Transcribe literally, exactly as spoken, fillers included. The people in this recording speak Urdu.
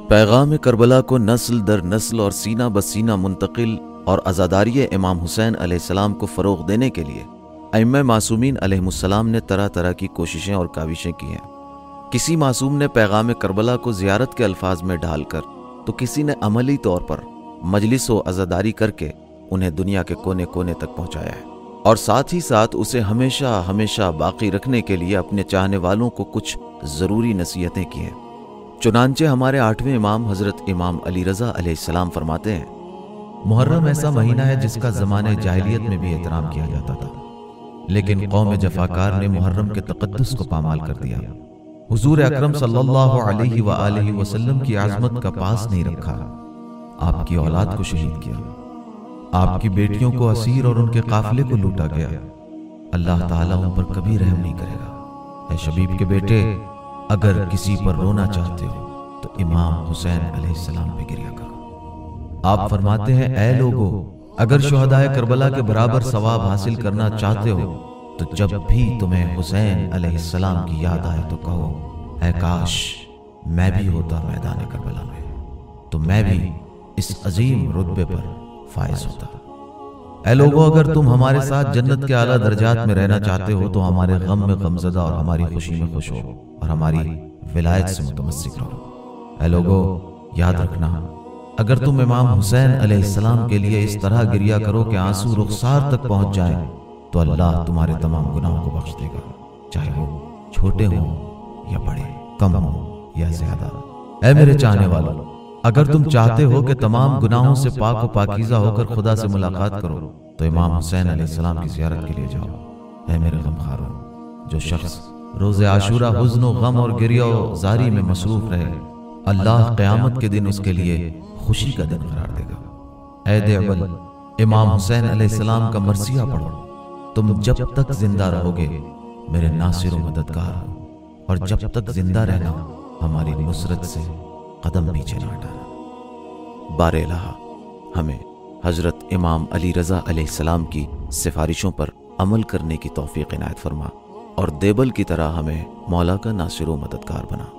پیغام کربلا کو نسل در نسل اور سینہ بسینہ منتقل اور عزاداری امام حسین علیہ السلام کو فروغ دینے کے لیے ائمہ معصومین علیہ السلام نے طرح طرح کی کوششیں اور کاوشیں کی ہیں۔ کسی معصوم نے پیغام کربلا کو زیارت کے الفاظ میں ڈھال کر، تو کسی نے عملی طور پر مجلس و عزاداری کر کے انہیں دنیا کے کونے کونے تک پہنچایا ہے، اور ساتھ ہی ساتھ اسے ہمیشہ ہمیشہ باقی رکھنے کے لیے اپنے چاہنے والوں کو کچھ ضروری نصیحتیں کی ہیں۔ چنانچہ ہمارے آٹھویں امام حضرت امام علی رضا علیہ السلام فرماتے ہیں، محرم ایسا مہینہ ہے جس کا زمانے جاہلیت میں بھی احترام کیا جاتا تھا، لیکن قوم جفاکار نے محرم کے تقدس کو پامال کر دیا۔ حضور اکرم صلی اللہ علیہ وآلہ وسلم کی عظمت کا پاس نہیں رکھا، آپ کی اولاد کو شہید کیا، آپ کی بیٹیوں کو اسیر اور ان کے قافلے کو لوٹا گیا۔ اللہ تعالیٰ ان پر کبھی رحم نہیں کرے گا۔ اے شبیب کے بیٹے، اگر کسی پر رونا چاہتے ہو تو امام حسین علیہ السلام پہ گریا کرو۔ آپ فرماتے ہیں، اے لوگو، اگر شہدائے کربلا کے برابر ثواب حاصل کرنا چاہتے ہو تو جب بھی تمہیں حسین علیہ السلام کی یاد آئے تو کہو، اے کاش میں بھی ہوتا میدان کربلا میں، تو میں بھی اس عظیم رتبے پر فائز ہوتا۔ اے لوگو، اگر تم ہمارے ساتھ جنت کے اعلیٰ درجات میں رہنا چاہتے ہو تو ہمارے غم میں غمزدہ اور ہماری خوشی میں خوش ہو اور ہماری ولایت سے متمسک رہو۔ اے لوگو، یاد رکھنا، اگر تم امام حسین علیہ السلام کے لیے اس طرح گریا کرو کہ آنسو رخسار تک پہنچ جائیں تو اللہ تمہارے تمام گناہوں کو بخش دے گا، چاہے وہ چھوٹے ہوں یا بڑے، کم ہوں یا زیادہ۔ اے میرے چاہنے والوں، اگر تم چاہتے ہو کہ تمام گناہوں سے پاک و پاکیزہ ہو کر خدا سے ملاقات کرو تو امام حسین علیہ السلام کی زیارت کے لیے جاؤ۔ اے میرے غمخاروں، جو شخص روز عاشورہ حزن و غم اور گریہ و زاری میں مصروف رہے، اللہ قیامت کے دن اس کے لیے خوشی کا دن قرار دے گا۔ اے دیوبل، امام حسین علیہ السلام کا مرثیہ پڑھو، تم جب تک زندہ رہو گے میرے ناصر و مددگار ہو، اور جب تک زندہ رہنا ہماری نصرت سے قدم پیچھے نہ ہٹانا۔ بار الہ ہمیں حضرت امام علی رضا علیہ السلام کی سفارشوں پر عمل کرنے کی توفیق عنایت فرما، اور دیبل کی طرح ہمیں مولا کا ناصر و مددگار بنا۔